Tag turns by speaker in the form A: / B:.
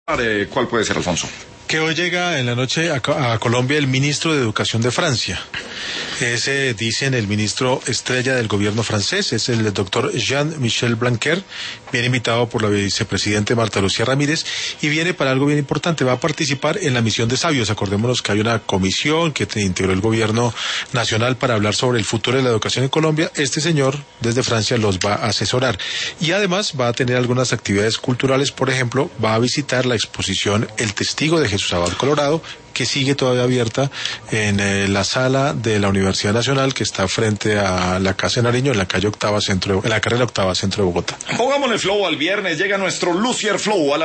A: ¿Cuál puede ser, Alfonso?
B: Que hoy llega en la noche a Colombia el ministro de Educación de Francia. Dicen el ministro estrella del gobierno francés, es el doctor Jean-Michel Blanquer, viene invitado por la vicepresidenta Marta Lucía Ramírez y viene para algo bien importante, va a participar en la misión de sabios. Acordémonos que hay una comisión que integró el gobierno nacional para hablar sobre el futuro de la educación en Colombia. Este señor desde Francia los va a asesorar y además va a tener algunas actividades culturales, por ejemplo, va a visitar la exposición El Testigo de Jesús Abad Colorado, que sigue todavía abierta en la sala de la Universidad Nacional, que está frente a la Casa de Nariño, en la calle Octava, en la carrera Octava, centro de Bogotá.
A: Pongámosle flow al viernes, llega nuestro Lucier Flow a la